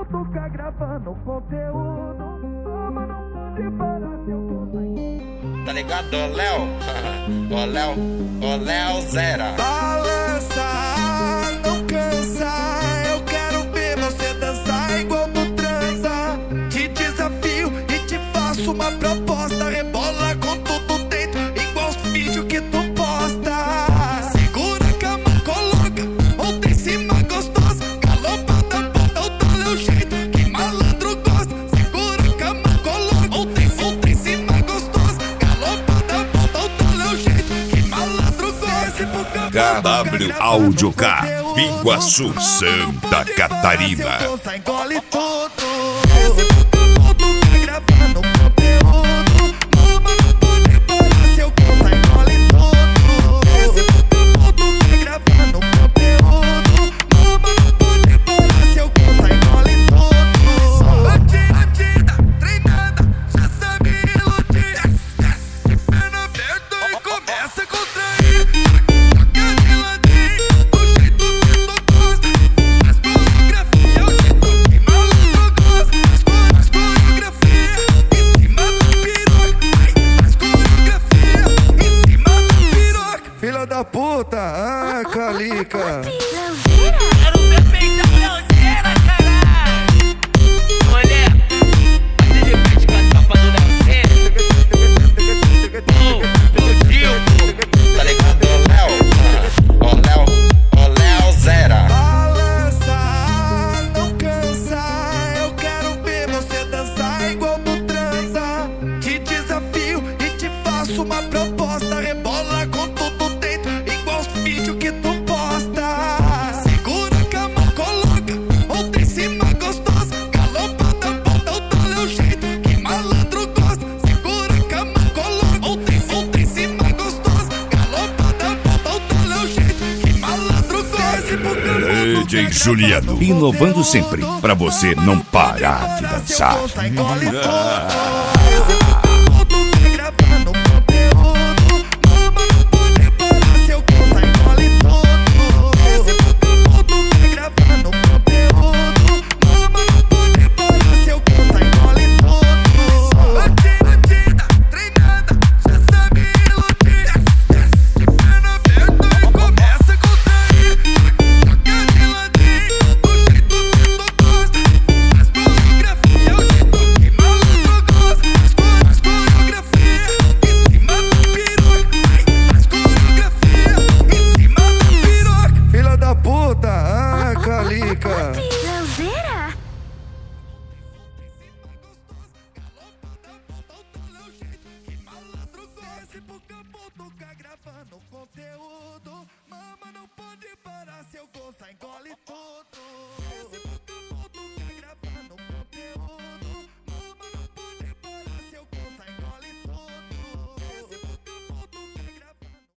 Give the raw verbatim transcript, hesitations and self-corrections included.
cutuca gravando conteúdo. Toma, não pode parar seu corpo. Tá ligado, ô Léo? Ô Léo, ô Léo Zera. Balança, não cansa. Eu quero ver você dançar igual tu transa. Te desafio e te faço uma proposta. Rebola com tudo dentro, igual os vídeos que tu posta. Segura a cama, coloca outra em cima gostosa. Galopada, bota o dole é o jeito que malandro gosta. Segura a cama, coloca outra em outra em cima gostosa. Galopada, bota o dole é o jeito que malandro gosta. K W Áudio K, Biguaçu, Santa Catarina. Engole tudo. Esse puto tá gravando conteúdo. Mama não pode parar seu conta, engole tudo. Esse puto tá gravando conteúdo. Mama não pode parar seu conta, engole tudo. Batida, treinada, já sabe iludir. Perna aberta e começa a contrair. Filha da puta, ah, Calica. Quero ver peitão Leozeira, caralho. Mulher, vai de repente com a tropa do Leozeira. Ô, do Gil. Tá ligado, ô Léo? Ô Léo, ô Léo Zera. Balança, não cansa. Eu quero ver você dançar igual tu transa. Te desafio e te faço uma proposta. Rebola com tudo dentro, igual os vídeos que tu posta. Segura a cama, coloca outra em cima gostosa. Galopada, bota o dole é o jeito que malandro gosta. Segura a cama, coloca outra em outra em cima gostosa. Galopada, bota o dole é o jeito que malandro gosta. D J Juliano, inovando sempre, pra você não parar de dançar. Engole tudo.